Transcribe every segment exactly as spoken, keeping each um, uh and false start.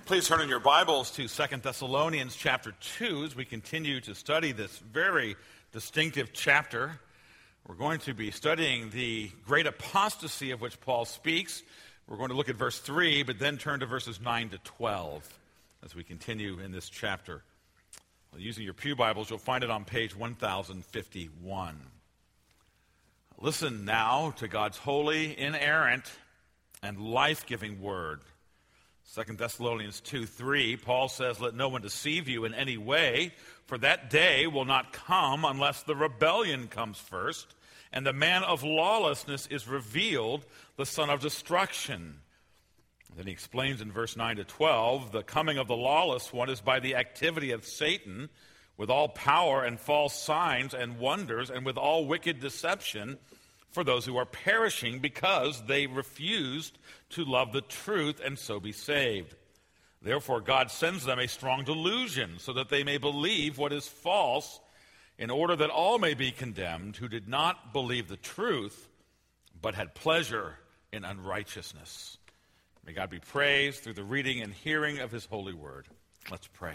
Please turn in your Bibles to Second Thessalonians chapter two as we continue to study this very distinctive chapter. We're going to be studying the great apostasy of which Paul speaks. We're going to look at verse three, but then turn to verses nine to twelve as we continue in this chapter. Well, using your pew Bibles, you'll find it on page one thousand fifty-one. Listen now to God's holy, inerrant, and life-giving word. Second Thessalonians two three, Paul says, "Let no one deceive you in any way, for that day will not come unless the rebellion comes first, and the man of lawlessness is revealed, the son of destruction." Then he explains in verse nine to twelve, "The coming of the lawless one is by the activity of Satan, with all power and false signs and wonders, and with all wicked deception, for those who are perishing because they refused to love the truth and so be saved. Therefore God sends them a strong delusion, so that they may believe what is false, in order that all may be condemned who did not believe the truth, but had pleasure in unrighteousness." May God be praised through the reading and hearing of his holy word. Let's pray.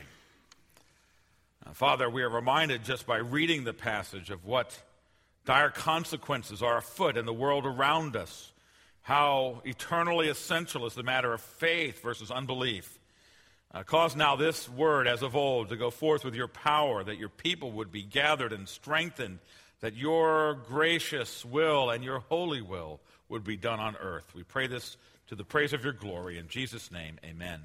Now, Father, we are reminded just by reading the passage of what dire consequences are afoot in the world around us, how eternally essential is the matter of faith versus unbelief. Uh, cause now this word, as of old, to go forth with your power, that your people would be gathered and strengthened, that your gracious will and your holy will would be done on earth. We pray this to the praise of your glory. In Jesus' name, amen.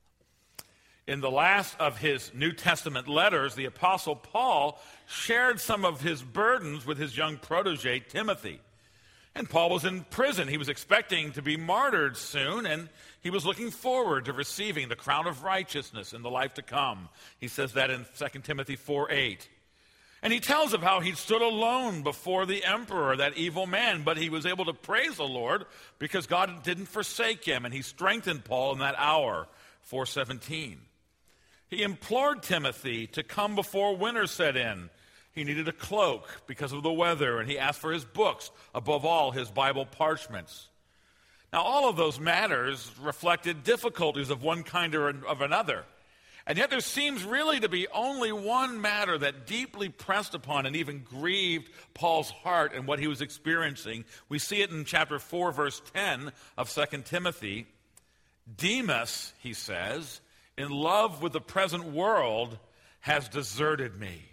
In the last of his New Testament letters, the Apostle Paul shared some of his burdens with his young protege, Timothy. And Paul was in prison. He was expecting to be martyred soon, and he was looking forward to receiving the crown of righteousness in the life to come. He says that in Second Timothy four eight. And he tells of how he stood alone before the emperor, that evil man, but he was able to praise the Lord because God didn't forsake him, and he strengthened Paul in that hour, four seventeen. He implored Timothy to come before winter set in. He needed a cloak because of the weather, and he asked for his books, above all, his Bible parchments. Now, all of those matters reflected difficulties of one kind or of another. And yet there seems really to be only one matter that deeply pressed upon and even grieved Paul's heart and what he was experiencing. We see it in chapter four, verse ten of Second Timothy. "Demas," he says, "in love with the present world, has deserted me."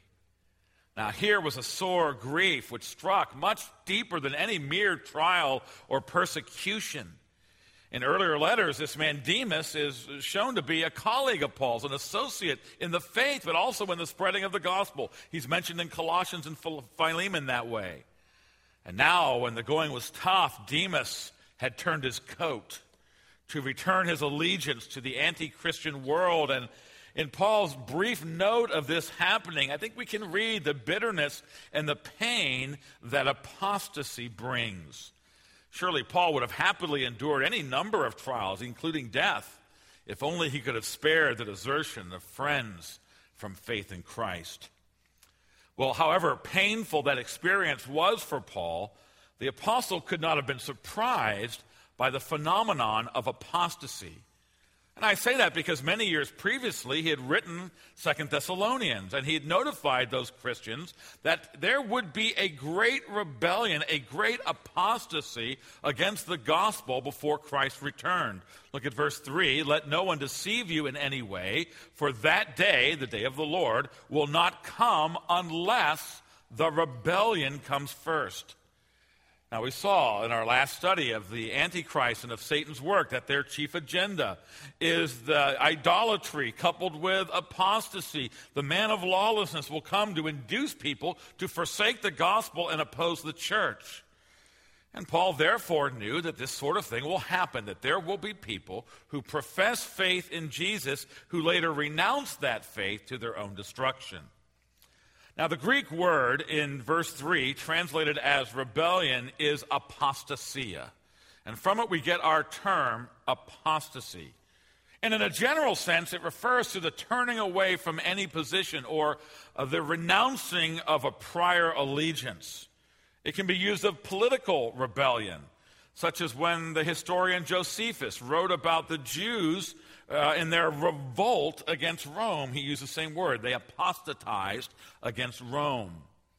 Now here was a sore grief which struck much deeper than any mere trial or persecution. In earlier letters, this man Demas is shown to be a colleague of Paul's, an associate in the faith, but also in the spreading of the gospel. He's mentioned in Colossians and Philemon that way. And now, when the going was tough, Demas had turned his coat to return his allegiance to the anti-Christian world. And in Paul's brief note of this happening, I think we can read the bitterness and the pain that apostasy brings. Surely Paul would have happily endured any number of trials, including death, if only he could have spared the desertion of friends from faith in Christ. Well, however painful that experience was for Paul, the apostle could not have been surprised by the phenomenon of apostasy. And I say that because many years previously he had written Second Thessalonians, and he had notified those Christians that there would be a great rebellion, a great apostasy against the gospel before Christ returned. Look at verse three, "Let no one deceive you in any way, for that day, the day of the Lord, will not come unless the rebellion comes first." Now, we saw in our last study of the Antichrist and of Satan's work that their chief agenda is the idolatry coupled with apostasy. The man of lawlessness will come to induce people to forsake the gospel and oppose the church. And Paul therefore knew that this sort of thing will happen, that there will be people who profess faith in Jesus who later renounce that faith to their own destruction. Now, the Greek word in verse three, translated as rebellion, is apostasia. And from it we get our term apostasy. And in a general sense, it refers to the turning away from any position or uh, the renouncing of a prior allegiance. It can be used of political rebellion, such as when the historian Josephus wrote about the Jews Uh, in their revolt against Rome, he used the same word. They apostatized against Rome.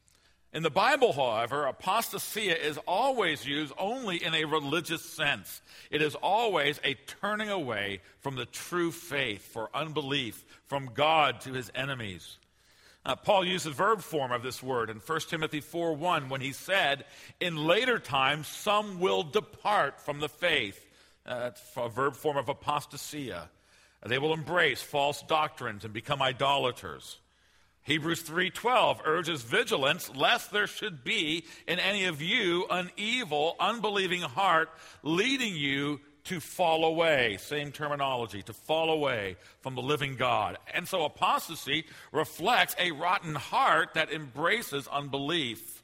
In the Bible, however, apostasia is always used only in a religious sense. It is always a turning away from the true faith for unbelief, from God to his enemies. Uh, Paul used the verb form of this word in First Timothy four one when he said, in later times some will depart from the faith. Uh, it's a verb form of apostasia. They will embrace false doctrines and become idolaters. Hebrews three twelve urges vigilance lest there should be in any of you an evil, unbelieving heart leading you to fall away. Same terminology, to fall away from the living God. And so apostasy reflects a rotten heart that embraces unbelief.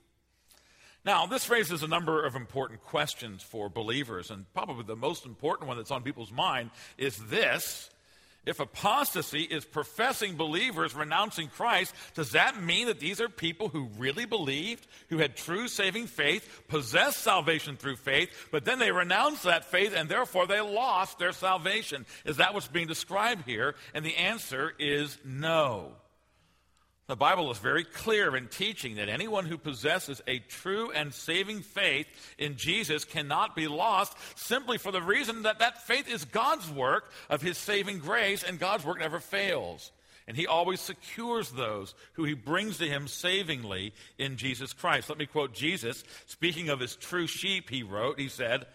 Now, this raises a number of important questions for believers, and probably the most important one that's on people's mind is this. If apostasy is professing believers renouncing Christ, does that mean that these are people who really believed, who had true saving faith, possessed salvation through faith, but then they renounced that faith and therefore they lost their salvation? Is that what's being described here? And the answer is no. The Bible is very clear in teaching that anyone who possesses a true and saving faith in Jesus cannot be lost simply for the reason that that faith is God's work of his saving grace, and God's work never fails. And he always secures those who he brings to him savingly in Jesus Christ. Let me quote Jesus. Speaking of his true sheep, he wrote, he said,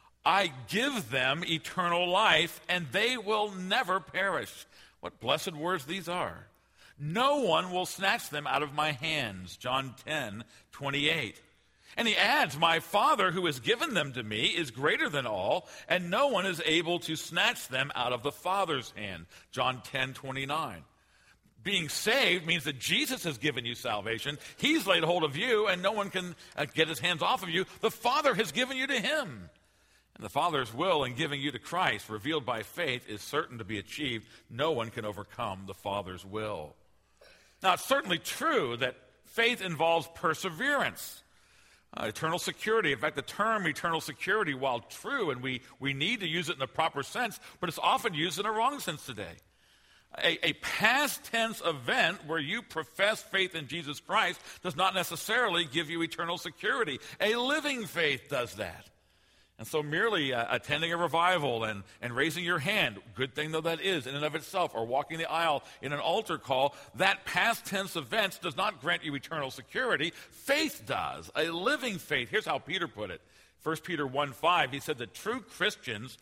I give them eternal life, and they will never perish. What blessed words these are. No one will snatch them out of my hands. John ten twenty-eight. And he adds, my Father who has given them to me is greater than all, and no one is able to snatch them out of the Father's hand. John ten twenty-nine. Being saved means that Jesus has given you salvation. He's laid hold of you, and no one can uh, get his hands off of you. The Father has given you to him. And the Father's will in giving you to Christ, revealed by faith, is certain to be achieved. No one can overcome the Father's will. Now, it's certainly true that faith involves perseverance, uh, eternal security. In fact, the term eternal security, while true, and we, we need to use it in the proper sense, but it's often used in a wrong sense today. A, a past tense event where you profess faith in Jesus Christ does not necessarily give you eternal security. A living faith does that. And so merely uh, attending a revival and, and raising your hand, good thing though that is in and of itself, or walking the aisle in an altar call, that past tense event does not grant you eternal security. Faith does, a living faith. Here's how Peter put it. First Peter one five, he said that true Christians,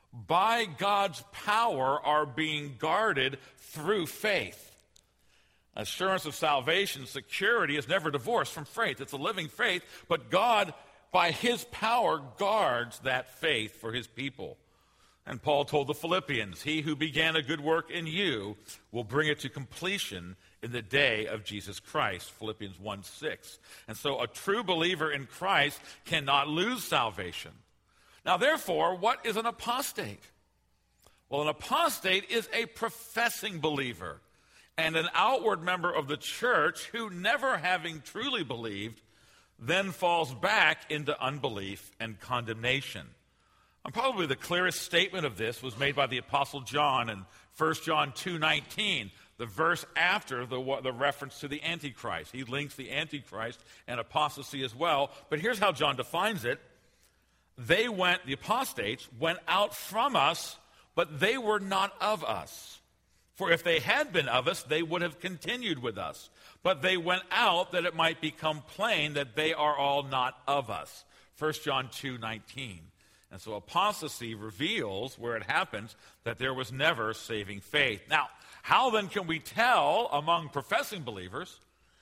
by God's power, are being guarded through faith. Assurance of salvation, security is never divorced from faith. It's a living faith, but God, by his power, guards that faith for his people. And Paul told the Philippians, he who began a good work in you will bring it to completion in the day of Jesus Christ, Philippians one six. And so a true believer in Christ cannot lose salvation. Now, therefore, what is an apostate? Well, an apostate is a professing believer and an outward member of the church who, never having truly believed, then falls back into unbelief and condemnation. And probably the clearest statement of this was made by the Apostle John in First John two nineteen, the verse after the, the reference to the Antichrist. He links the Antichrist and apostasy as well. But here's how John defines it. They went, the apostates, went out from us, but they were not of us. For if they had been of us, they would have continued with us. But they went out that it might become plain that they are all not of us. First John two nineteen. And so apostasy reveals, where it happens, that there was never saving faith. Now, how then can we tell among professing believers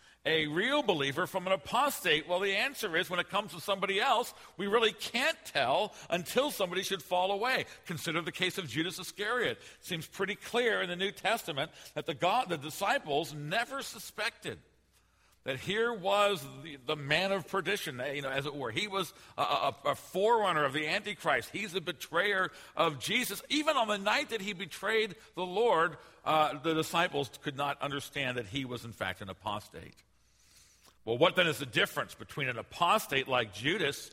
a real believer from an apostate? Well, the answer is, when it comes to somebody else, we really can't tell until somebody should fall away. Consider the case of Judas Iscariot. It seems pretty clear in the New Testament that the, God, the disciples never suspected that here was the, the man of perdition, you know, as it were. He was a, a, a forerunner of the Antichrist. He's the betrayer of Jesus. Even on the night that he betrayed the Lord, uh, the disciples could not understand that he was, in fact, an apostate. Well, what then is the difference between an apostate like Judas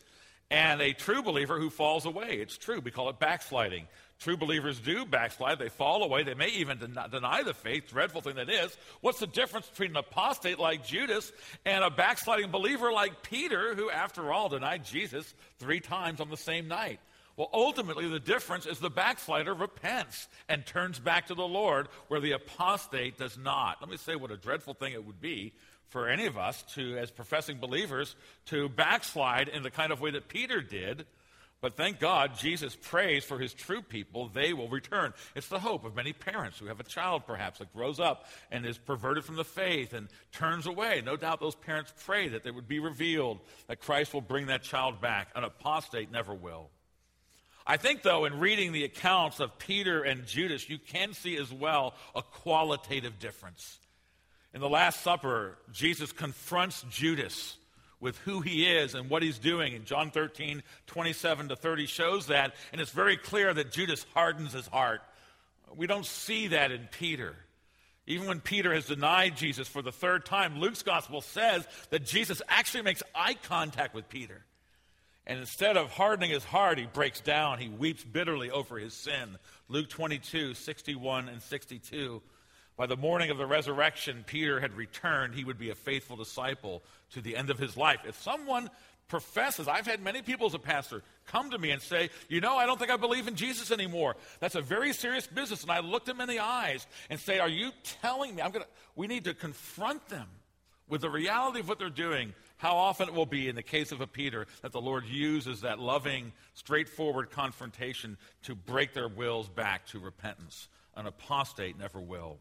and a true believer who falls away. It's true. We call it backsliding. True believers do backslide. They fall away. They may even den- deny the faith, dreadful thing that is. What's the difference between an apostate like Judas and a backsliding believer like Peter, who, after all, denied Jesus three times on the same night? Well, ultimately, the difference is the backslider repents and turns back to the Lord, where the apostate does not. Let me say what a dreadful thing it would be for any of us to, as professing believers, to backslide in the kind of way that Peter did. But thank God, Jesus prays for his true people. They will return. It's the hope of many parents who have a child, perhaps, that grows up and is perverted from the faith and turns away. No doubt those parents pray that they would be revealed, that Christ will bring that child back. An apostate never will. I think, though, in reading the accounts of Peter and Judas, you can see as well a qualitative difference. In the Last Supper, Jesus confronts Judas with who he is and what he's doing. And John thirteen, twenty-seven to thirty shows that, and it's very clear that Judas hardens his heart. We don't see that in Peter. Even when Peter has denied Jesus for the third time, Luke's gospel says that Jesus actually makes eye contact with Peter. And instead of hardening his heart, he breaks down. He weeps bitterly over his sin. Luke twenty-two, sixty-one and sixty-two. By the morning of the resurrection, Peter had returned. He would be a faithful disciple to the end of his life. If someone professes, I've had many people as a pastor come to me and say, you know, I don't think I believe in Jesus anymore. That's a very serious business. And I looked them in the eyes and say, are you telling me? I'm gonna, we need to confront them with the reality of what they're doing. How often it will be in the case of a Peter that the Lord uses that loving, straightforward confrontation to break their wills back to repentance. An apostate never will.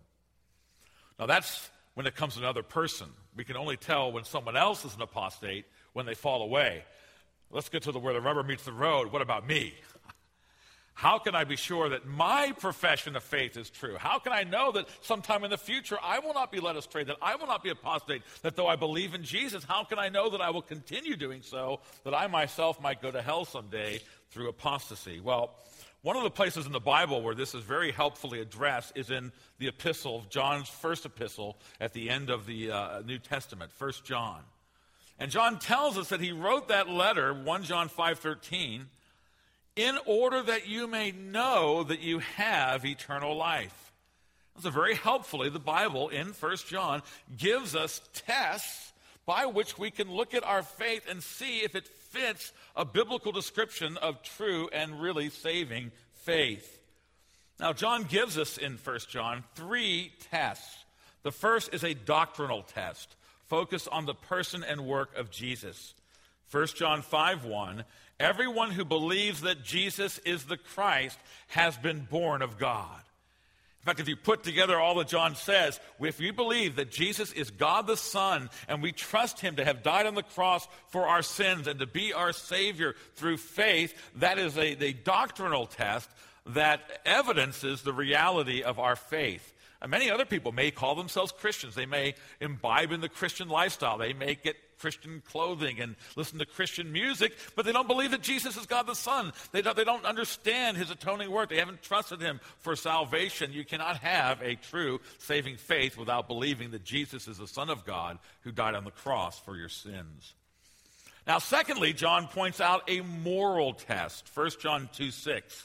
Now that's when it comes to another person. We can only tell when someone else is an apostate when they fall away. Let's get to the where the rubber meets the road. What about me? How can I be sure that my profession of faith is true? How can I know that sometime in the future I will not be led astray, that I will not be apostate, that though I believe in Jesus, how can I know that I will continue doing so, that I myself might go to hell someday through apostasy? Well, one of the places in the Bible where this is very helpfully addressed is in the epistle, John's first epistle at the end of the uh, New Testament, First John. And John tells us that he wrote that letter, First John five thirteen, in order that you may know that you have eternal life. So very helpfully, the Bible in First John gives us tests by which we can look at our faith and see if it fits a biblical description of true and really saving faith. Now, John gives us in First John three tests. The first is a doctrinal test, focused on the person and work of Jesus. First John five one, everyone who believes that Jesus is the Christ has been born of God. In fact, if you put together all that John says, if we believe that Jesus is God the Son and we trust him to have died on the cross for our sins and to be our Savior through faith, that is a, a doctrinal test that evidences the reality of our faith. And many other people may call themselves Christians. They may imbibe in the Christian lifestyle. They may get Christian clothing and listen to Christian music, but they don't believe that Jesus is God the Son. They don't, they don't understand his atoning work. They haven't trusted him for salvation. You cannot have a true saving faith without believing that Jesus is the Son of God who died on the cross for your sins. Now, secondly, John points out a moral test. First John two six.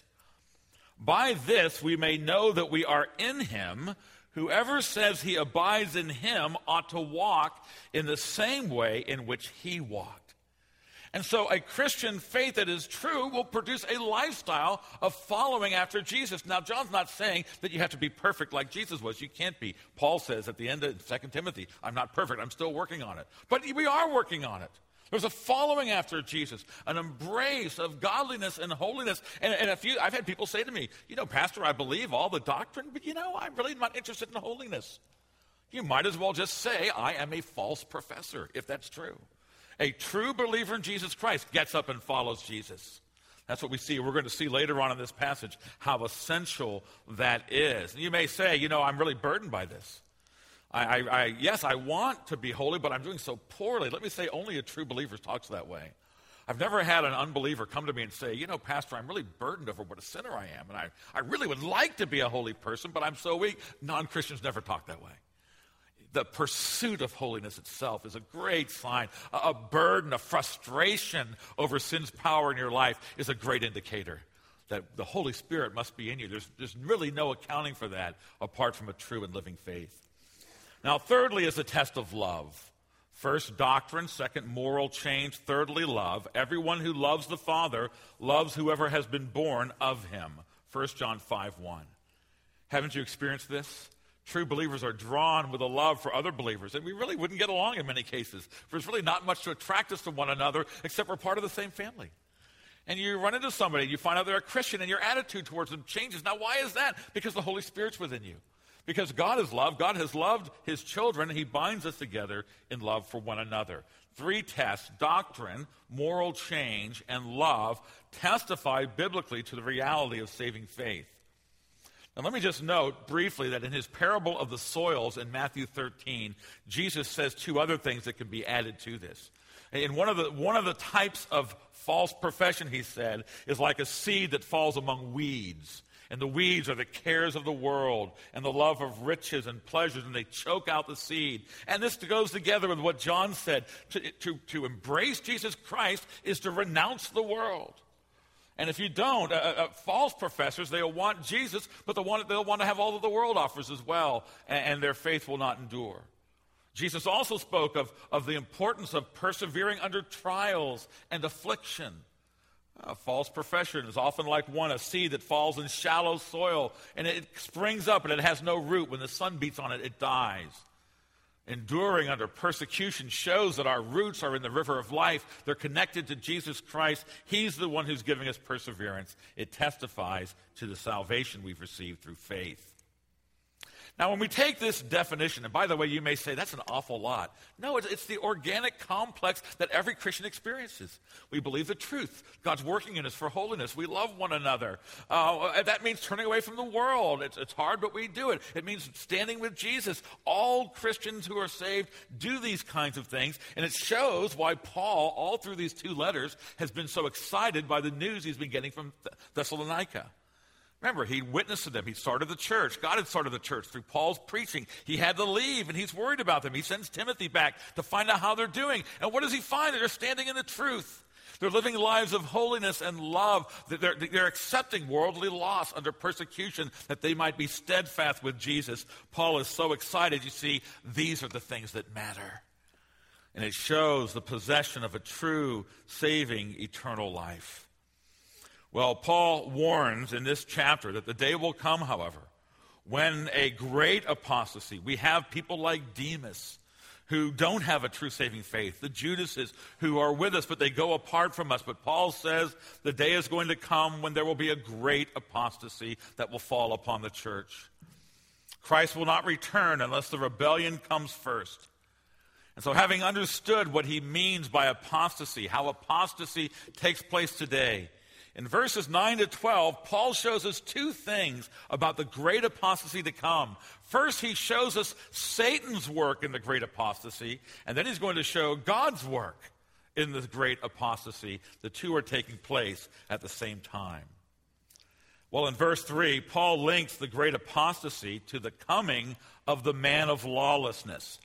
By this we may know that we are in him. Whoever says he abides in him ought to walk in the same way in which he walked. And so a Christian faith that is true will produce a lifestyle of following after Jesus. Now, John's not saying that you have to be perfect like Jesus was. You can't be. Paul says at the end of Second Timothy, I'm not perfect. I'm still working on it. But we are working on it. There's a following after Jesus, an embrace of godliness and holiness. And, and a few, I've had people say to me, you know, Pastor, I believe all the doctrine, but you know, I'm really not interested in holiness. You might as well just say, I am a false professor, if that's true. A true believer in Jesus Christ gets up and follows Jesus. That's what we see. We're going to see later on in this passage how essential that is. And you may say, you know, I'm really burdened by this. I, I, I, yes, I want to be holy, but I'm doing so poorly. Let me say, only a true believer talks that way. I've never had an unbeliever come to me and say, you know, Pastor, I'm really burdened over what a sinner I am, and I, I really would like to be a holy person, but I'm so weak. Non-Christians never talk that way. The pursuit of holiness itself is a great sign. A, a burden, a frustration over sin's power in your life is a great indicator that the Holy Spirit must be in you. There's, there's really no accounting for that apart from a true and living faith. Now, thirdly is the test of love. First, doctrine. Second, moral change. Thirdly, love. Everyone who loves the Father loves whoever has been born of him. First John five one. Haven't you experienced this? True believers are drawn with a love for other believers, and we really wouldn't get along in many cases. There's really not much to attract us to one another, except we're part of the same family. And you run into somebody, and you find out they're a Christian, and your attitude towards them changes. Now, why is that? Because the Holy Spirit's within you. Because God is love. God has loved his children. He binds us together in love for one another. Three tests, doctrine, moral change, and love, testify biblically to the reality of saving faith. Now, let me just note briefly that in his parable of the soils in Matthew thirteen, Jesus says two other things that can be added to this. In one of the, one of the types of false profession, he said, is like a seed that falls among weeds. And the weeds are the cares of the world and the love of riches and pleasures, and they choke out the seed. And this goes together with what John said. To, to, to embrace Jesus Christ is to renounce the world. And if you don't, uh, uh, false professors, they'll want Jesus, but they'll want, they'll want to have all that the world offers as well, and, and their faith will not endure. Jesus also spoke of, of the importance of persevering under trials and affliction. A false profession is often like one, a seed that falls in shallow soil, and it springs up, and it has no root. When the sun beats on it, it dies. Enduring under persecution shows that our roots are in the river of life. They're connected to Jesus Christ. He's the one who's giving us perseverance. It testifies to the salvation we've received through faith. Now, when we take this definition, and by the way, you may say, that's an awful lot. No, it's, it's the organic complex that every Christian experiences. We believe the truth. God's working in us for holiness. We love one another. Uh, that means turning away from the world. It's, it's hard, but we do it. It means standing with Jesus. All Christians who are saved do these kinds of things, and it shows why Paul, all through these two letters, has been so excited by the news he's been getting from Thessalonica. Remember, he witnessed to them. He started the church. God had started the church through Paul's preaching. He had to leave, and he's worried about them. He sends Timothy back to find out how they're doing. And what does he find? They're standing in the truth. They're living lives of holiness and love. They're, they're accepting worldly loss under persecution that they might be steadfast with Jesus. Paul is so excited. You see, these are the things that matter. And it shows the possession of a true, saving, eternal life. Well, Paul warns in this chapter that the day will come, however, when a great apostasy, we have people like Demas who don't have a true saving faith, the Judases who are with us, but they go apart from us. But Paul says the day is going to come when there will be a great apostasy that will fall upon the church. Christ will not return unless the rebellion comes first. And so having understood what he means by apostasy, how apostasy takes place today, in verses nine to twelve, Paul shows us two things about the great apostasy to come. First, he shows us Satan's work in the great apostasy, and then he's going to show God's work in the great apostasy. The two are taking place at the same time. Well, in verse three, Paul links the great apostasy to the coming of the man of lawlessness.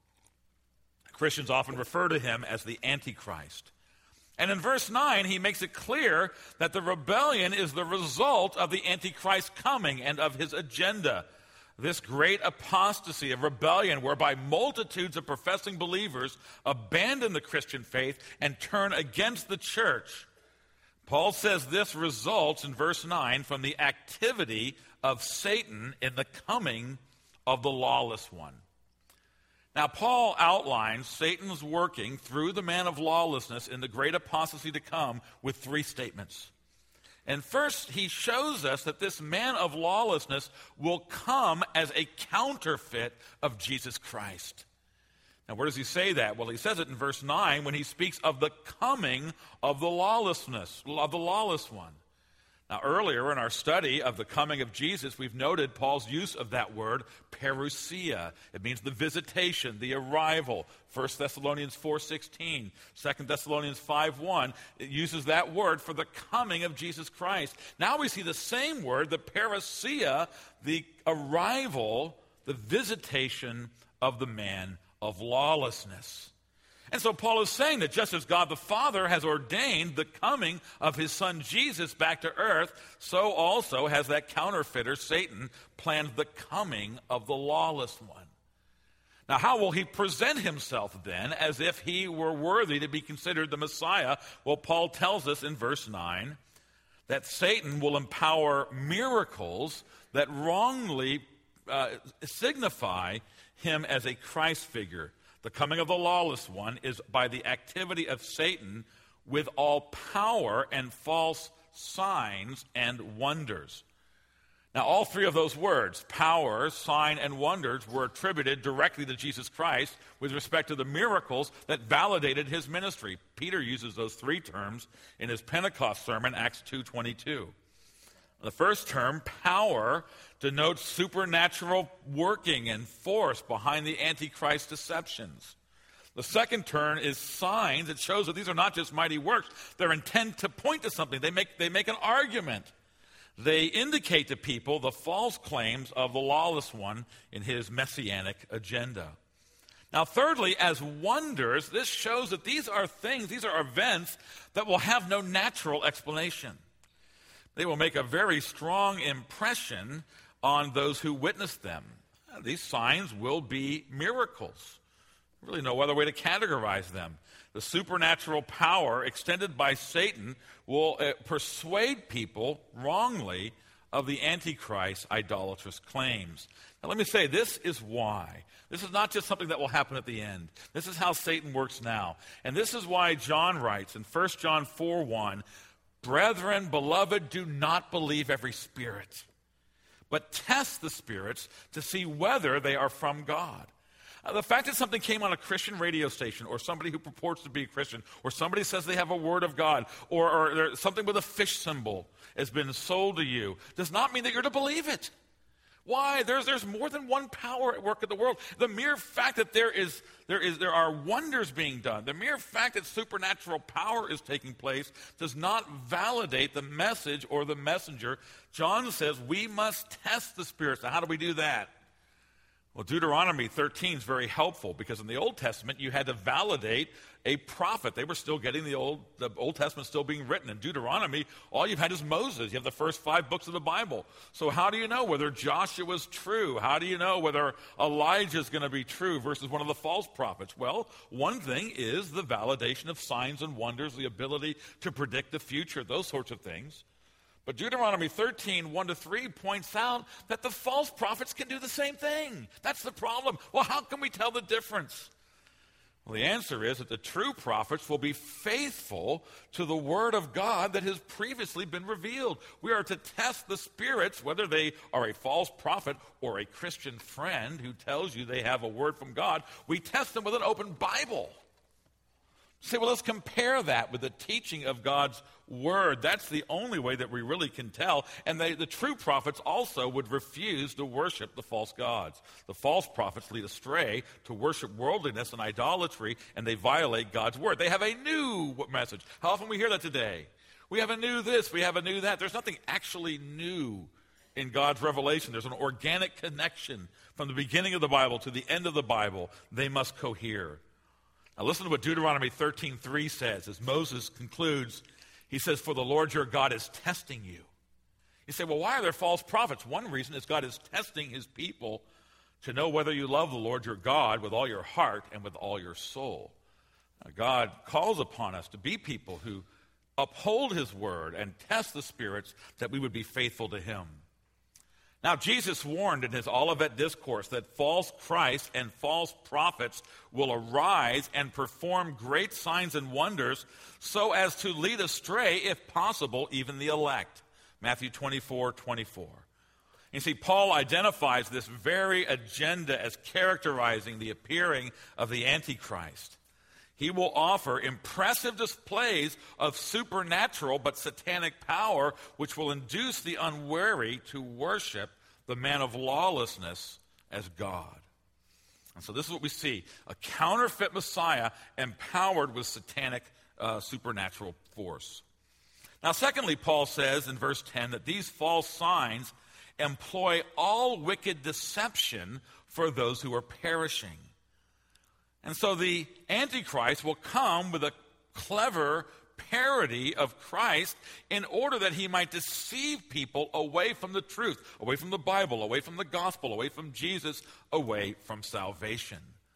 Christians often refer to him as the Antichrist. And in verse nine, he makes it clear that the rebellion is the result of the Antichrist coming and of his agenda. This great apostasy of rebellion whereby multitudes of professing believers abandon the Christian faith and turn against the church. Paul says this results, in verse nine, from the activity of Satan in the coming of the lawless one. Now, Paul outlines Satan's working through the man of lawlessness in the great apostasy to come with three statements. And first, he shows us that this man of lawlessness will come as a counterfeit of Jesus Christ. Now, where does he say that? Well, he says it in verse nine when he speaks of the coming of the lawlessness, of the lawless one. Now, earlier in our study of the coming of Jesus, we've noted Paul's use of that word, parousia. It means the visitation, the arrival. First Thessalonians four sixteen, Second Thessalonians five one, it uses that word for the coming of Jesus Christ. Now we see the same word, the parousia, the arrival the visitation of the man of lawlessness. And so Paul is saying that just as God the Father has ordained the coming of his son Jesus back to earth, so also has that counterfeiter, Satan, planned the coming of the lawless one. Now, how will he present himself then as if he were worthy to be considered the Messiah? Well, Paul tells us in verse nine that Satan will empower miracles that wrongly uh, signify him as a Christ figure. The coming of the lawless one is by the activity of Satan with all power and false signs and wonders. Now, all three of those words, power, sign, and wonders, were attributed directly to Jesus Christ with respect to the miracles that validated his ministry. Peter uses those three terms in his Pentecost sermon, Acts two twenty-two. The first term, power, denotes supernatural working and force behind the Antichrist deceptions. The second term is signs. It shows that these are not just mighty works. They're intent to point to something. They make, they make an argument. They indicate to people the false claims of the lawless one in his messianic agenda. Now, thirdly, as wonders, this shows that these are things, these are events that will have no natural explanation. They will make a very strong impression on those who witness them. These signs will be miracles. Really no other way to categorize them. The supernatural power extended by Satan will uh, persuade people wrongly of the Antichrist's idolatrous claims. Now let me say, this is why. This is not just something that will happen at the end. This is how Satan works now. And this is why John writes in First John four one, "Brethren, beloved, do not believe every spirit, but test the spirits to see whether they are from God." Uh, the fact that something came on a Christian radio station, or somebody who purports to be a Christian, or somebody says they have a word of God, or, or something with a fish symbol has been sold to you, does not mean that you're to believe it. Why? There's, there's more than one power at work in the world. The mere fact that there is, there is, there are wonders being done, the mere fact that supernatural power is taking place does not validate the message or the messenger. John says we must test the spirits. Now, how do we do that? Well, Deuteronomy thirteen is very helpful because in the Old Testament you had to validate a prophet. They were still getting the Old, the Old Testament still being written. In Deuteronomy, all you've had is Moses. You have the first five books of the Bible. So how do you know whether Joshua's true? How do you know whether Elijah's going to be true versus one of the false prophets? Well, one thing is the validation of signs and wonders, the ability to predict the future, those sorts of things. But Deuteronomy thirteen, one to three points out that the false prophets can do the same thing. That's the problem. Well, how can we tell the difference? Well, the answer is that the true prophets will be faithful to the word of God that has previously been revealed. We are to test the spirits, whether they are a false prophet or a Christian friend who tells you they have a word from God. We test them with an open Bible. Say, well, let's compare that with the teaching of God's word. That's the only way that we really can tell. And they, the true prophets also would refuse to worship the false gods. The false prophets lead astray to worship worldliness and idolatry, and they violate God's word. They have a new message. How often we hear that today? We have a new this, we have a new that. There's nothing actually new in God's revelation. There's an organic connection from the beginning of the Bible to the end of the Bible. They must cohere. Now listen to what Deuteronomy thirteen three says as Moses concludes. He says, "For the Lord your God is testing you." You say, well, why are there false prophets? One reason is God is testing his people to know whether you love the Lord your God with all your heart and with all your soul. Now, God calls upon us to be people who uphold his word and test the spirits that we would be faithful to him. Now, Jesus warned in his Olivet Discourse that false Christs and false prophets will arise and perform great signs and wonders so as to lead astray, if possible, even the elect. Matthew twenty-four twenty-four. You see, Paul identifies this very agenda as characterizing the appearing of the Antichrist. He will offer impressive displays of supernatural but satanic power, which will induce the unwary to worship the man of lawlessness as God. And so this is what we see, a counterfeit Messiah empowered with satanic uh, supernatural force. Now, secondly, Paul says in verse ten that these false signs employ all wicked deception for those who are perishing. And so the Antichrist will come with a clever parody of Christ in order that he might deceive people away from the truth, away from the Bible, away from the gospel, away from Jesus, away from salvation.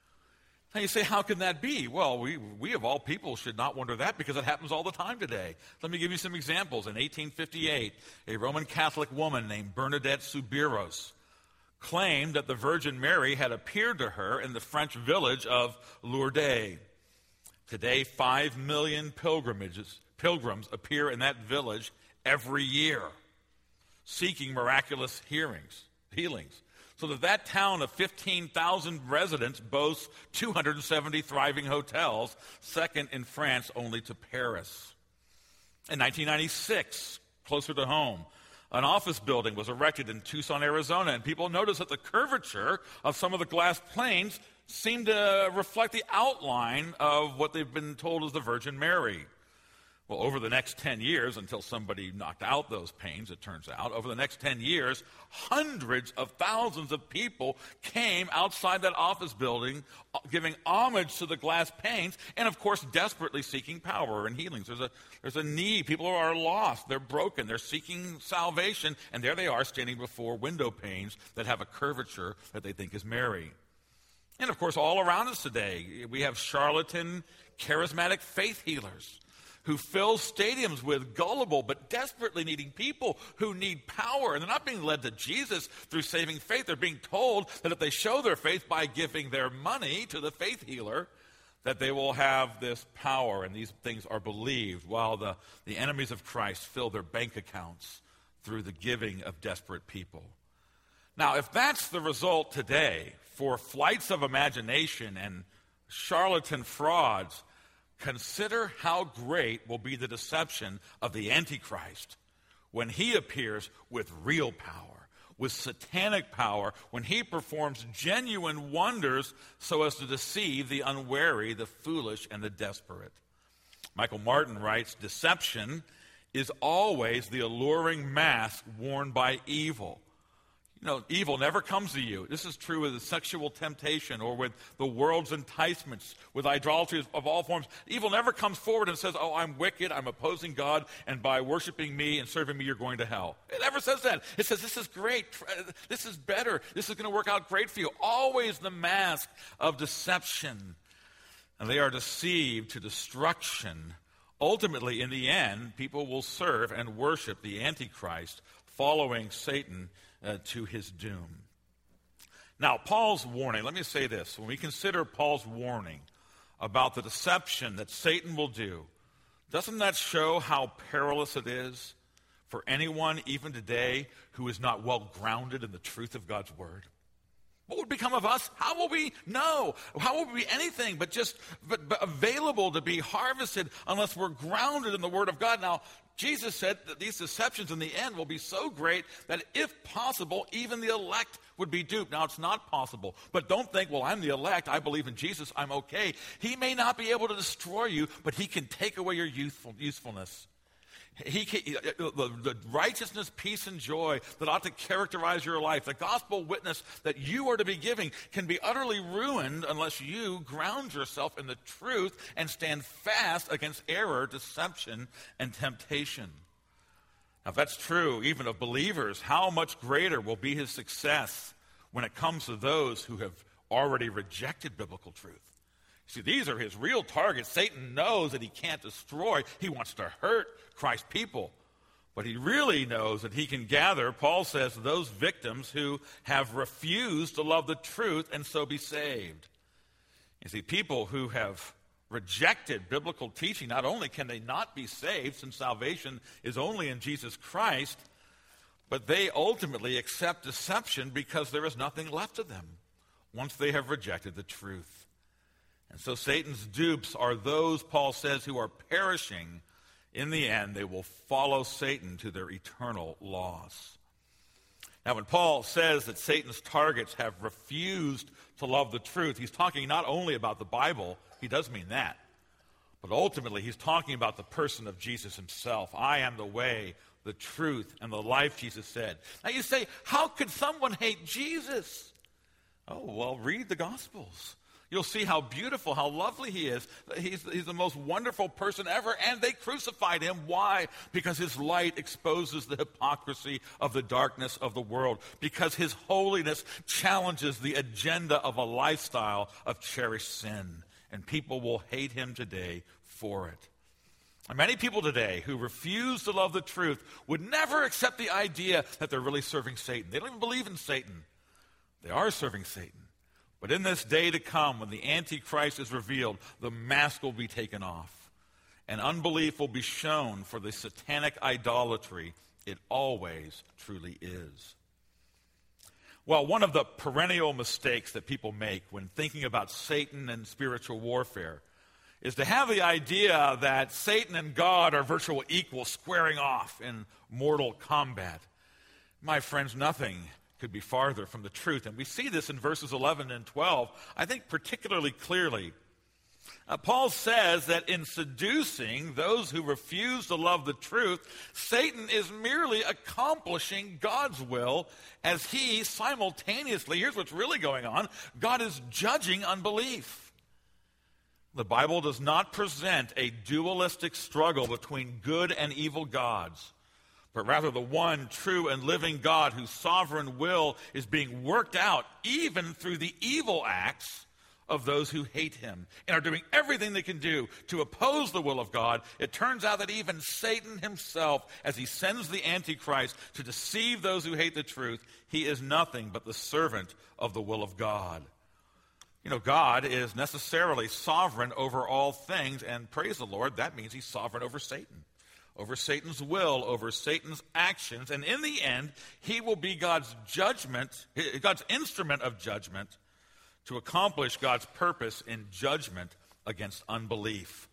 Now you say, how can that be? Well, we, we of all people should not wonder that because it happens all the time today. Let me give you some examples. In eighteen fifty-eight, a Roman Catholic woman named Bernadette Soubirous claimed that the Virgin Mary had appeared to her in the French village of Lourdes. Today, five million pilgrimages, pilgrims appear in that village every year, seeking miraculous hearings, healings. So that that town of fifteen thousand residents boasts two hundred seventy thriving hotels, second in France only to Paris. In nineteen ninety-six, closer to home, an office building was erected in Tucson, Arizona, and people noticed that the curvature of some of the glass planes seemed to reflect the outline of what they've been told as the Virgin Mary. Well, over the next ten years, until somebody knocked out those panes, it turns out, over the next ten years, hundreds of thousands of people came outside that office building, giving homage to the glass panes, and of course, desperately seeking power and healings. There's a, there's a need. People are lost. They're broken. They're seeking salvation, and there they are standing before window panes that have a curvature that they think is Mary. And of course, all around us today, we have charlatan, charismatic faith healers who fill stadiums with gullible but desperately needing people who need power. And they're not being led to Jesus through saving faith. They're being told that if they show their faith by giving their money to the faith healer, that they will have this power, and these things are believed, while the, the enemies of Christ fill their bank accounts through the giving of desperate people. Now, if that's the result today for flights of imagination and charlatan frauds, consider how great will be the deception of the Antichrist when he appears with real power, with satanic power, when he performs genuine wonders so as to deceive the unwary, the foolish, and the desperate. Michael Martin writes, "Deception is always the alluring mask worn by evil." You know, evil never comes to you. This is true with sexual temptation or with the world's enticements, with idolatry of all forms. Evil never comes forward and says, oh, I'm wicked, I'm opposing God, and by worshiping me and serving me, you're going to hell. It never says that. It says, this is great, this is better, this is going to work out great for you. Always the mask of deception. And they are deceived to destruction. Ultimately, in the end, people will serve and worship the Antichrist, following Satan Uh, to his doom. Now, Paul's warning, let me say this. When we consider Paul's warning about the deception that Satan will do, doesn't that show how perilous it is for anyone, even today, who is not well grounded in the truth of God's word? What would become of us? How will we know? How will we be anything but just but, but available to be harvested unless we're grounded in the word of God? Now, Jesus said that these deceptions in the end will be so great that if possible, even the elect would be duped. Now, it's not possible. But don't think, well, I'm the elect. I believe in Jesus. I'm okay. He may not be able to destroy you, but he can take away your youthful, usefulness. He can, the, the righteousness, peace, and joy that ought to characterize your life, the gospel witness that you are to be giving, can be utterly ruined unless you ground yourself in the truth and stand fast against error, deception, and temptation. Now, if that's true even of believers, how much greater will be his success when it comes to those who have already rejected biblical truth? See, these are his real targets. Satan knows that he can't destroy. He wants to hurt Christ's people. But he really knows that he can gather, Paul says, those victims who have refused to love the truth and so be saved. You see, people who have rejected biblical teaching, not only can they not be saved, since salvation is only in Jesus Christ, but they ultimately accept deception because there is nothing left of them once they have rejected the truth. And so Satan's dupes are those, Paul says, who are perishing. In the end, they will follow Satan to their eternal loss. Now, when Paul says that Satan's targets have refused to love the truth, he's talking not only about the Bible, he does mean that, but ultimately he's talking about the person of Jesus himself. I am the way, the truth, and the life, Jesus said. Now you say, how could someone hate Jesus? Oh, well, read the Gospels. You'll see how beautiful, how lovely he is. He's, he's the most wonderful person ever, and they crucified him. Why? Because his light exposes the hypocrisy of the darkness of the world. Because his holiness challenges the agenda of a lifestyle of cherished sin. And people will hate him today for it. And many people today who refuse to love the truth would never accept the idea that they're really serving Satan. They don't even believe in Satan. They are serving Satan. But in this day to come, when the Antichrist is revealed, the mask will be taken off. And unbelief will be shown for the satanic idolatry it always truly is. Well, one of the perennial mistakes that people make when thinking about Satan and spiritual warfare is to have the idea that Satan and God are virtual equals squaring off in mortal combat. My friends, nothing could be farther from the truth. And we see this in verses eleven and twelve, I think particularly clearly. Uh, Paul says that in seducing those who refuse to love the truth, Satan is merely accomplishing God's will as he simultaneously, here's what's really going on, God is judging unbelief. The Bible does not present a dualistic struggle between good and evil gods, but rather the one true and living God whose sovereign will is being worked out even through the evil acts of those who hate him and are doing everything they can do to oppose the will of God. It turns out that even Satan himself, as he sends the Antichrist to deceive those who hate the truth, he is nothing but the servant of the will of God. You know, God is necessarily sovereign over all things, and praise the Lord, that means he's sovereign over Satan. Over Satan's will, over Satan's actions, and in the end, he will be God's judgment, God's instrument of judgment to accomplish God's purpose in judgment against unbelief.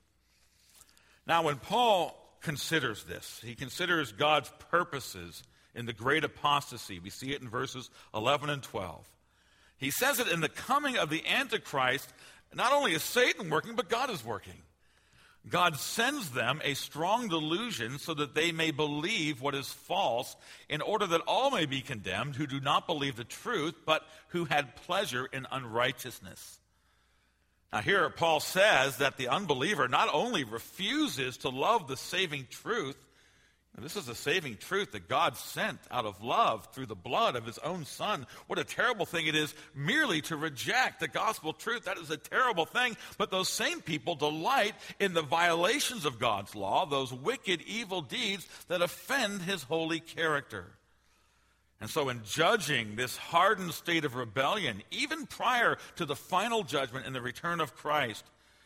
Now, when Paul considers this, he considers God's purposes in the great apostasy. We see it in verses eleven and twelve. He says that in the coming of the Antichrist, not only is Satan working, but God is working. God sends them a strong delusion so that they may believe what is false, in order that all may be condemned who do not believe the truth, but who had pleasure in unrighteousness. Now here Paul says that the unbeliever not only refuses to love the saving truth, this is a saving truth that God sent out of love through the blood of his own Son. What a terrible thing it is merely to reject the gospel truth. That is a terrible thing. But those same people delight in the violations of God's law, those wicked, evil deeds that offend his holy character. And so in judging this hardened state of rebellion, even prior to the final judgment and the return of Christ,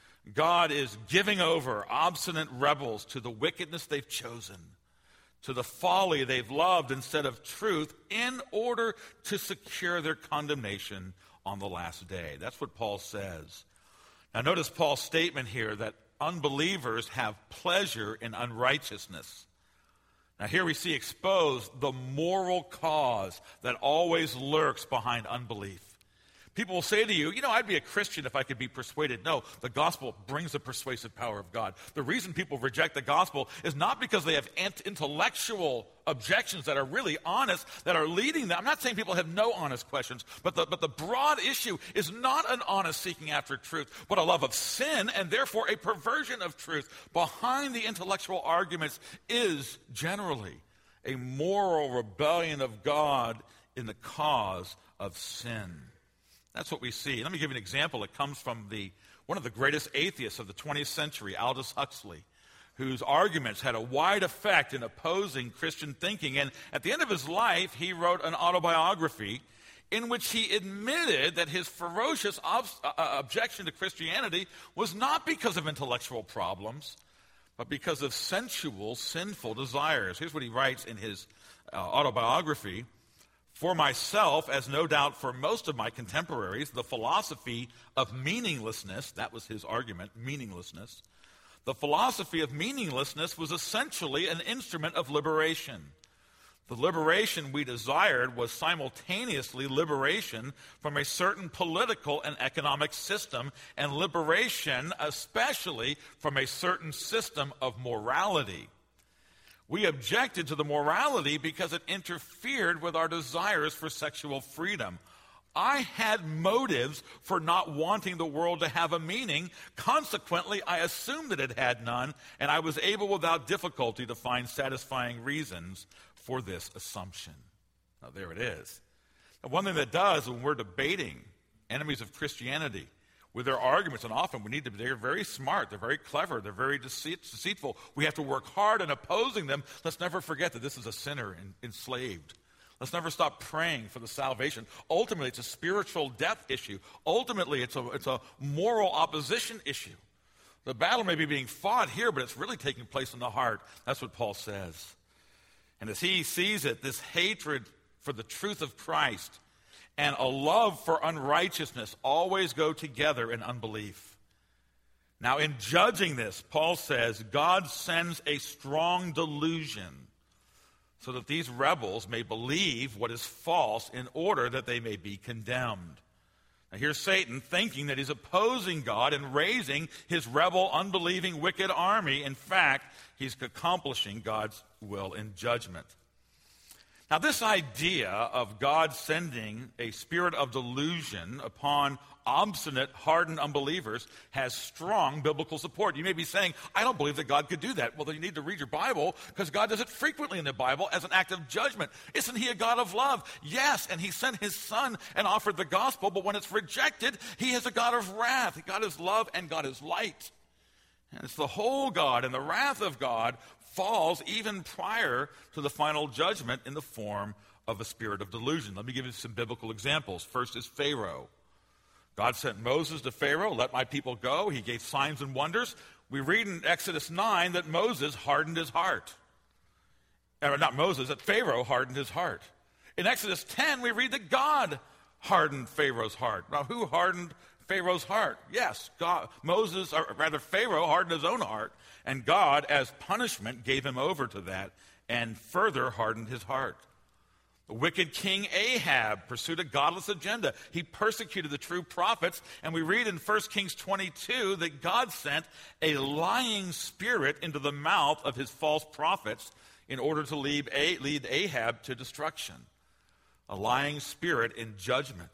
God is giving over obstinate rebels to the wickedness they've chosen, to the folly they've loved instead of truth, in order to secure their condemnation on the last day. That's what Paul says. Now notice Paul's statement here that unbelievers have pleasure in unrighteousness. Now here we see exposed the moral cause that always lurks behind unbelief. People will say to you, you know, I'd be a Christian if I could be persuaded. No, the gospel brings the persuasive power of God. The reason people reject the gospel is not because they have intellectual objections that are really honest, that are leading them. I'm not saying people have no honest questions, but the, but the broad issue is not an honest seeking after truth, but a love of sin and therefore a perversion of truth. Behind the intellectual arguments is generally a moral rebellion of God in the cause of sin. That's what we see. Let me give you an example. It comes from the one of the greatest atheists of the twentieth century, Aldous Huxley, whose arguments had a wide effect in opposing Christian thinking. And at the end of his life, he wrote an autobiography in which he admitted that his ferocious ob- uh, objection to Christianity was not because of intellectual problems, but because of sensual, sinful desires. Here's what he writes in his uh, autobiography. For myself, as no doubt for most of my contemporaries, the philosophy of meaninglessness, that was his argument, meaninglessness, the philosophy of meaninglessness was essentially an instrument of liberation. The liberation we desired was simultaneously liberation from a certain political and economic system, and liberation especially from a certain system of morality. We objected to the morality because it interfered with our desires for sexual freedom. I had motives for not wanting the world to have a meaning. Consequently, I assumed that it had none, and I was able without difficulty to find satisfying reasons for this assumption. Now, there it is. Now, one thing that does when we're debating enemies of Christianity with their arguments, and often we need to be, they're very smart, they're very clever, they're very deceit, deceitful. We have to work hard in opposing them. Let's never forget that this is a sinner and enslaved. Let's never stop praying for the salvation. Ultimately, it's a spiritual death issue. Ultimately, it's a, it's a moral opposition issue. The battle may be being fought here, but it's really taking place in the heart. That's what Paul says. And as he sees it, this hatred for the truth of Christ and a love for unrighteousness always go together in unbelief. Now, in judging this, Paul says, God sends a strong delusion so that these rebels may believe what is false in order that they may be condemned. Now here's Satan thinking that he's opposing God and raising his rebel, unbelieving, wicked army. In fact, he's accomplishing God's will in judgment. Now this idea of God sending a spirit of delusion upon obstinate, hardened unbelievers has strong biblical support. You may be saying, I don't believe that God could do that. Well, then you need to read your Bible, because God does it frequently in the Bible as an act of judgment. Isn't he a God of love? Yes, and he sent his son and offered the gospel, but when it's rejected, he is a God of wrath. God is love and God is light. And it's the whole God, and the wrath of God falls even prior to the final judgment in the form of a spirit of delusion. Let me give you some biblical examples. First is Pharaoh. God sent Moses to Pharaoh, let my people go. He gave signs and wonders. We read in Exodus nine that Moses hardened his heart. Or not Moses, that Pharaoh hardened his heart. In Exodus ten, we read that God hardened Pharaoh's heart. Now, who hardened Pharaoh's heart? Yes, God, Moses, or rather Pharaoh, hardened his own heart, and God, as punishment, gave him over to that and further hardened his heart. The wicked king Ahab pursued a godless agenda. He persecuted the true prophets, and we read in First Kings twenty-two that God sent a lying spirit into the mouth of his false prophets in order to lead Ahab to destruction. A lying spirit in judgment.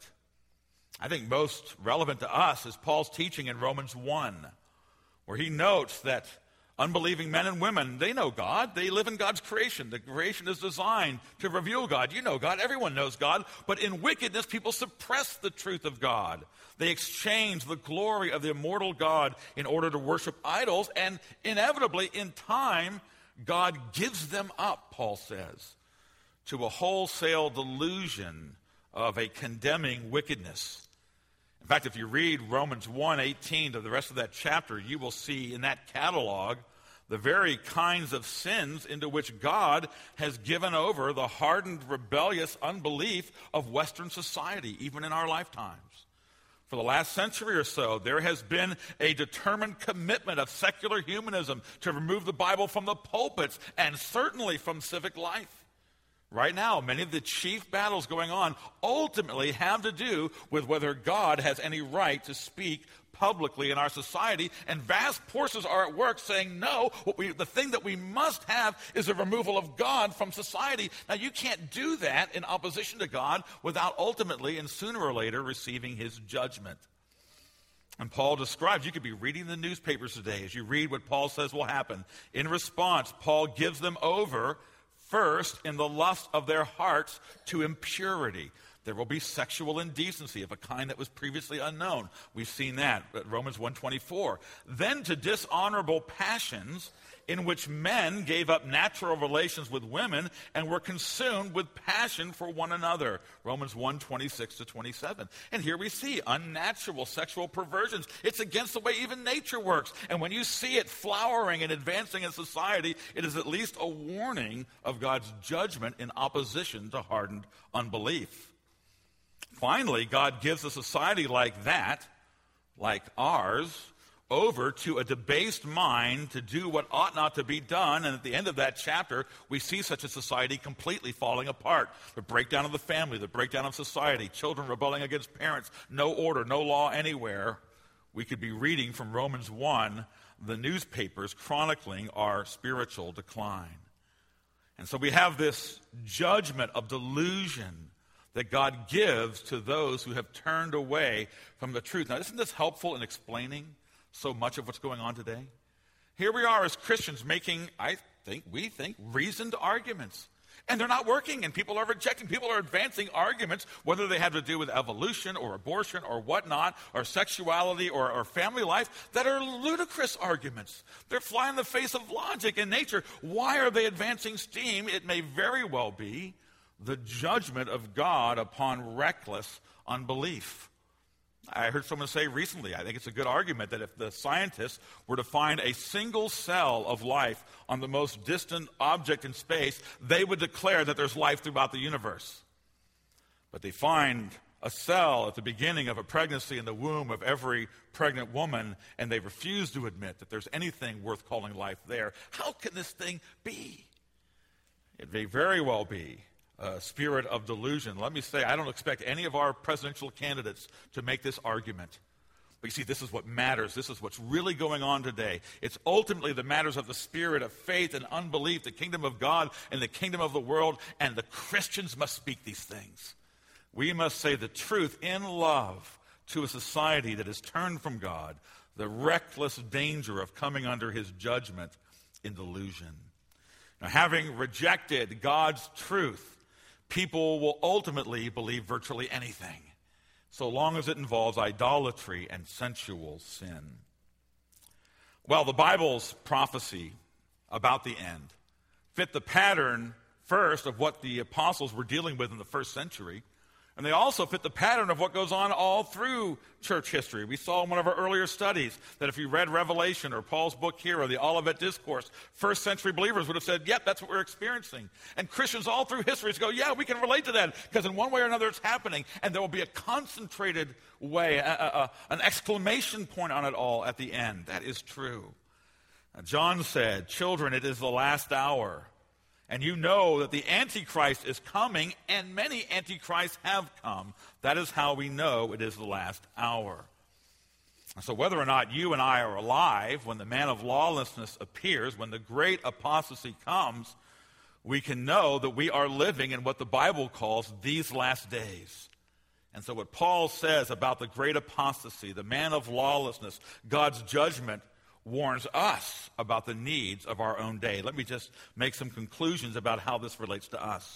I think most relevant to us is Paul's teaching in Romans one, where he notes that unbelieving men and women, they know God. They live in God's creation. The creation is designed to reveal God. You know God. Everyone knows God. But in wickedness, people suppress the truth of God. They exchange the glory of the immortal God in order to worship idols. And inevitably, in time, God gives them up, Paul says, to a wholesale delusion of a condemning wickedness. In fact, if you read Romans one eighteen to the rest of that chapter, you will see in that catalog the very kinds of sins into which God has given over the hardened, rebellious unbelief of Western society, even in our lifetimes. For the last century or so, there has been a determined commitment of secular humanism to remove the Bible from the pulpits and certainly from civic life. Right now, many of the chief battles going on ultimately have to do with whether God has any right to speak publicly in our society, and vast forces are at work saying, no, what we, the thing that we must have is a removal of God from society. Now, you can't do that in opposition to God without ultimately and sooner or later receiving his judgment. And Paul describes, you could be reading the newspapers today as you read what Paul says will happen. In response, Paul gives them over first, in the lust of their hearts, to impurity. There will be sexual indecency of a kind that was previously unknown. We've seen that at Romans one twenty-four. Then to dishonorable passions, in which men gave up natural relations with women and were consumed with passion for one another. Romans one twenty-six to twenty-seven. And here we see unnatural sexual perversions. It's against the way even nature works. And when you see it flowering and advancing in society, it is at least a warning of God's judgment in opposition to hardened unbelief. Finally, God gives a society like that, like ours, over to a debased mind to do what ought not to be done. And at the end of that chapter, we see such a society completely falling apart. The breakdown of the family, the breakdown of society, children rebelling against parents, no order, no law anywhere. We could be reading from Romans one, the newspapers chronicling our spiritual decline. And so we have this judgment of delusion that God gives to those who have turned away from the truth. Now, isn't this helpful in explaining so much of what's going on today? Here we are as Christians making, I think, we think, reasoned arguments. And they're not working, and people are rejecting. People are advancing arguments, whether they have to do with evolution or abortion or whatnot, or sexuality or, or family life, that are ludicrous arguments. They're flying in the face of logic and nature. Why are they advancing steam? It may very well be the judgment of God upon reckless unbelief. I heard someone say recently, I think it's a good argument, that if the scientists were to find a single cell of life on the most distant object in space, they would declare that there's life throughout the universe. But they find a cell at the beginning of a pregnancy in the womb of every pregnant woman, and they refuse to admit that there's anything worth calling life there. How can this thing be? It may very well be a spirit of delusion. Let me say, I don't expect any of our presidential candidates to make this argument. But you see, this is what matters. This is what's really going on today. It's ultimately the matters of the spirit of faith and unbelief, the kingdom of God and the kingdom of the world, and the Christians must speak these things. We must say the truth in love to a society that has turned from God, the reckless danger of coming under his judgment in delusion. Now, having rejected God's truth, people will ultimately believe virtually anything, so long as it involves idolatry and sensual sin. Well, the Bible's prophecy about the end fit the pattern, first, of what the apostles were dealing with in the first century, and they also fit the pattern of what goes on all through church history. We saw in one of our earlier studies that if you read Revelation or Paul's book here or the Olivet Discourse, first century believers would have said, yep, that's what we're experiencing. And Christians all through history go, yeah, we can relate to that because in one way or another it's happening. And there will be a concentrated way, a, a, a, an exclamation point on it all at the end. That is true. Now, John said, children, it is the last hour. And you know that the Antichrist is coming, and many Antichrists have come. That is how we know it is the last hour. So whether or not you and I are alive when the man of lawlessness appears, when the great apostasy comes, we can know that we are living in what the Bible calls these last days. And so what Paul says about the great apostasy, the man of lawlessness, God's judgment, warns us about the needs of our own day. Let me just make some conclusions about how this relates to us.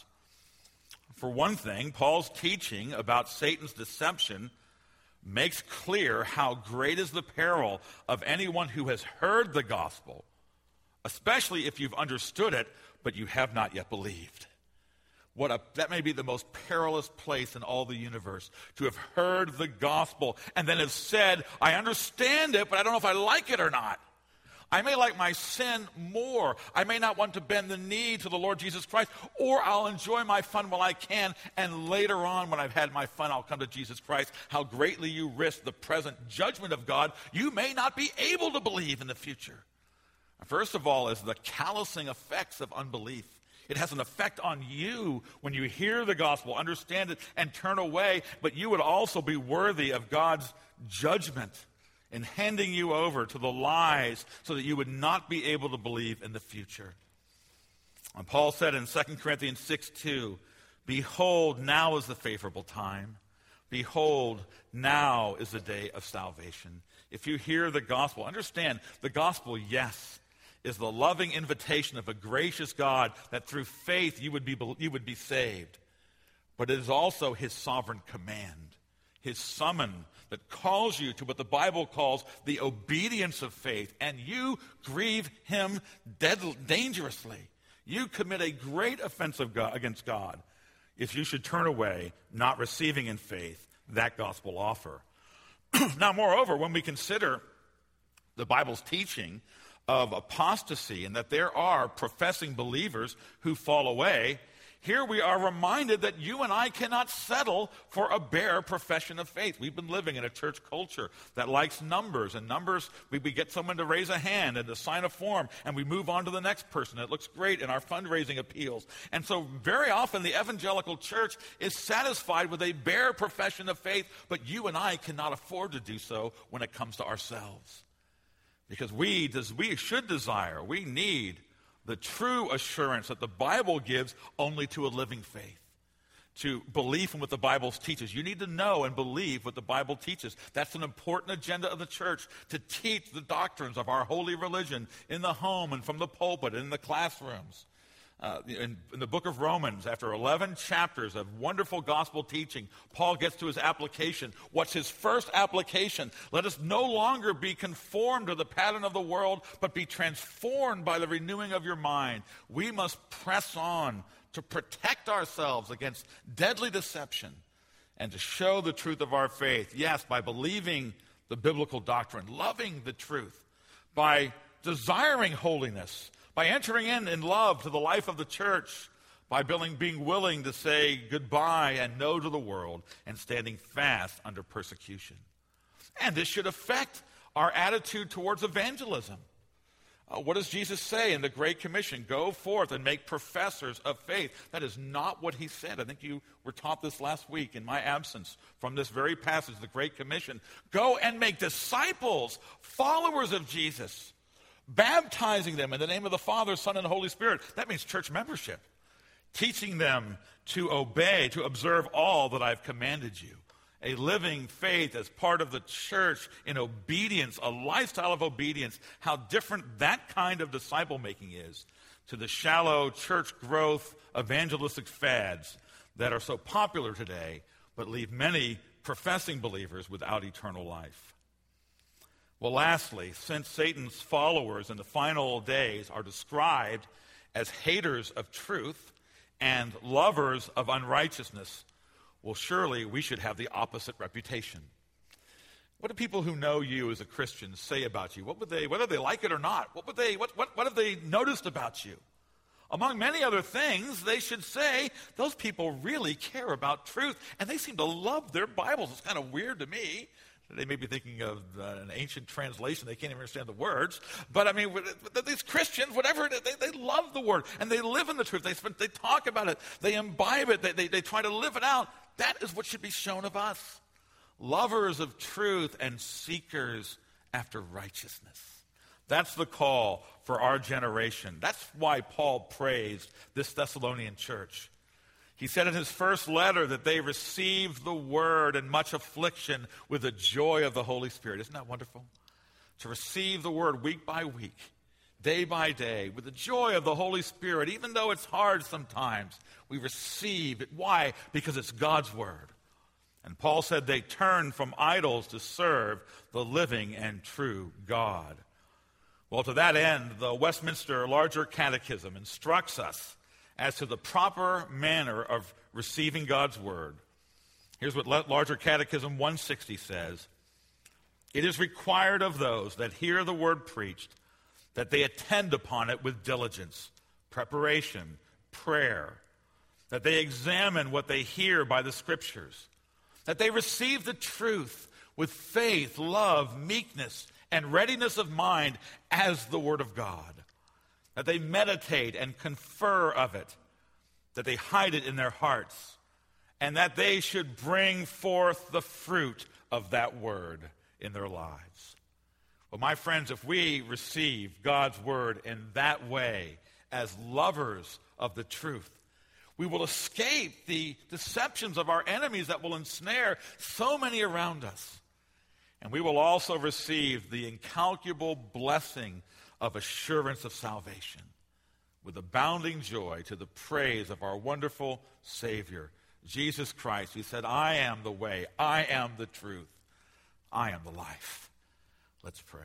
For one thing, Paul's teaching about Satan's deception makes clear how great is the peril of anyone who has heard the gospel, especially if you've understood it, but you have not yet believed. What a, that may be the most perilous place in all the universe, to have heard the gospel and then have said, I understand it, but I don't know if I like it or not. I may like my sin more. I may not want to bend the knee to the Lord Jesus Christ, or I'll enjoy my fun while I can, and later on when I've had my fun, I'll come to Jesus Christ. How greatly you risk the present judgment of God. You may not be able to believe in the future. First of all is the callousing effects of unbelief. It has an effect on you when you hear the gospel, understand it, and turn away, but you would also be worthy of God's judgment in handing you over to the lies so that you would not be able to believe in the future. And Paul said in Second Corinthians six two, behold, now is the favorable time. Behold, now is the day of salvation. If you hear the gospel, understand the gospel, yes, is the loving invitation of a gracious God that through faith you would be, you would be saved. But it is also his sovereign command, his summon that calls you to what the Bible calls the obedience of faith, and you grieve him dead, dangerously. You commit a great offense of God, against God if you should turn away, not receiving in faith that gospel offer. Now, moreover, when we consider the Bible's teaching of apostasy and that there are professing believers who fall away, here we are reminded that you and I cannot settle for a bare profession of faith. We've been living in a church culture that likes numbers, and numbers, we, we get someone to raise a hand and to sign a form, and we move on to the next person. It looks great in our fundraising appeals. And so very often the evangelical church is satisfied with a bare profession of faith, but you and I cannot afford to do so when it comes to ourselves. Because we, we should desire, we need the true assurance that the Bible gives only to a living faith, to belief in what the Bible teaches. You need to know and believe what the Bible teaches. That's an important agenda of the church, to teach the doctrines of our holy religion in the home and from the pulpit and in the classrooms. Uh, in, in the book of Romans, after eleven chapters of wonderful gospel teaching, Paul gets to his application. What's his first application? Let us no longer be conformed to the pattern of the world, but be transformed by the renewing of your mind. We must press on to protect ourselves against deadly deception and to show the truth of our faith. Yes, by believing the biblical doctrine, loving the truth, by desiring holiness, by entering in in love to the life of the church, by being willing to say goodbye and no to the world, and standing fast under persecution. And this should affect our attitude towards evangelism. Uh, what does Jesus say in the Great Commission? Go forth and make professors of faith. That is not what he said. I think you were taught this last week in my absence from this very passage, the Great Commission. Go and make disciples, followers of Jesus, baptizing them in the name of the Father, Son, and Holy Spirit. That means church membership. Teaching them to obey, to observe all that I've commanded you. A living faith as part of the church in obedience, a lifestyle of obedience. How different that kind of disciple making is to the shallow church growth evangelistic fads that are so popular today, but leave many professing believers without eternal life. Well, lastly, since Satan's followers in the final days are described as haters of truth and lovers of unrighteousness, well, surely we should have the opposite reputation. What do people who know you as a Christian say about you? What would they, whether they like it or not, what would they, what, what, what have they noticed about you? Among many other things, they should say, those people really care about truth, and they seem to love their Bibles. It's kind of weird to me. They may be thinking of uh, an ancient translation. They can't even understand the words. But, I mean, these Christians, whatever it is, they, they love the Word, and they live in the truth. They, they talk about it. They imbibe it. They, they, they try to live it out. That is what should be shown of us. Lovers of truth and seekers after righteousness. That's the call for our generation. That's why Paul praised this Thessalonian church. He said in his first letter that they received the word in much affliction with the joy of the Holy Spirit. Isn't that wonderful? To receive the word week by week, day by day, with the joy of the Holy Spirit, even though it's hard sometimes, we receive it. Why? Because it's God's word. And Paul said they turned from idols to serve the living and true God. Well, to that end, the Westminster Larger Catechism instructs us as to the proper manner of receiving God's word. Here's what Larger Catechism one sixty says. It is required of those that hear the word preached that they attend upon it with diligence, preparation, prayer, that they examine what they hear by the Scriptures, that they receive the truth with faith, love, meekness, and readiness of mind as the Word of God, that they meditate and confer of it, that they hide it in their hearts, and that they should bring forth the fruit of that word in their lives. Well, my friends, if we receive God's word in that way as lovers of the truth, we will escape the deceptions of our enemies that will ensnare so many around us. And we will also receive the incalculable blessing of assurance of salvation with abounding joy to the praise of our wonderful Savior, Jesus Christ. He said, I am the way, I am the truth, I am the life. Let's pray.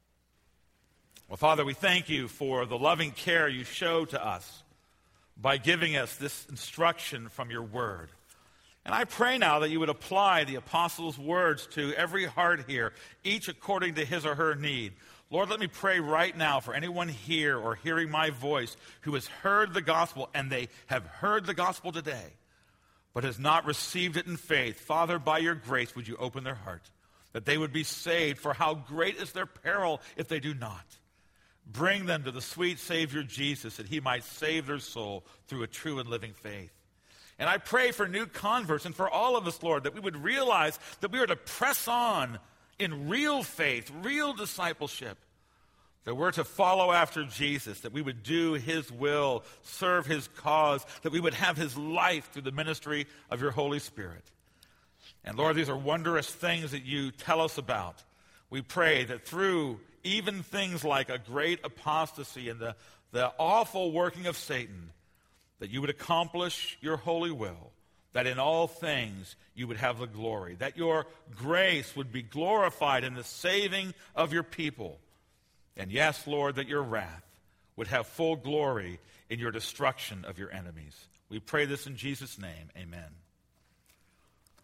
Well, Father, we thank you for the loving care you show to us by giving us this instruction from your word. And I pray now that you would apply the apostles' words to every heart here, each according to his or her need. Lord, let me pray right now for anyone here or hearing my voice who has heard the gospel, and they have heard the gospel today, but has not received it in faith. Father, by your grace, would you open their heart, that they would be saved, for how great is their peril if they do not. Bring them to the sweet Savior Jesus, that he might save their soul through a true and living faith. And I pray for new converts and for all of us, Lord, that we would realize that we are to press on in real faith, real discipleship, that we're to follow after Jesus, that we would do his will, serve his cause, that we would have his life through the ministry of your Holy Spirit. And Lord, these are wondrous things that you tell us about. We pray that through even things like a great apostasy and the, the awful working of Satan, that you would accomplish your holy will, that in all things you would have the glory, that your grace would be glorified in the saving of your people. And yes, Lord, that your wrath would have full glory in your destruction of your enemies. We pray this in Jesus' name. Amen.